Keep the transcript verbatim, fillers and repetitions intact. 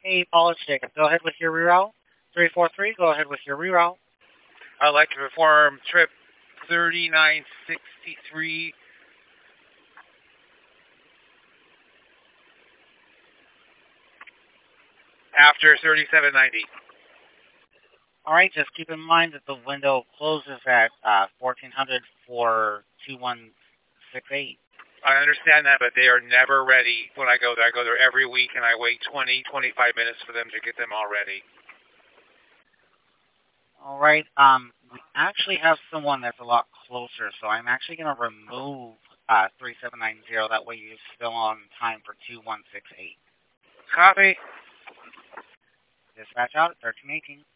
Hey, Paul, it's Jacob. Go ahead with your reroute. three four three, go ahead with your reroute. I'd like to perform trip thirty-nine sixty-three. After thirty-seven ninety. All right, just keep in mind that the window closes at uh, fourteen hundred for two one six eight. I understand that, but they are never ready when I go there. I go there every week, and I wait twenty, twenty-five minutes for them to get them all ready. All right, um, we actually have someone that's a lot closer, so I'm actually going to remove uh, three seven nine zero. That way you're still on time for two one six eight. Copy. Dispatch out at thirteen eighteen.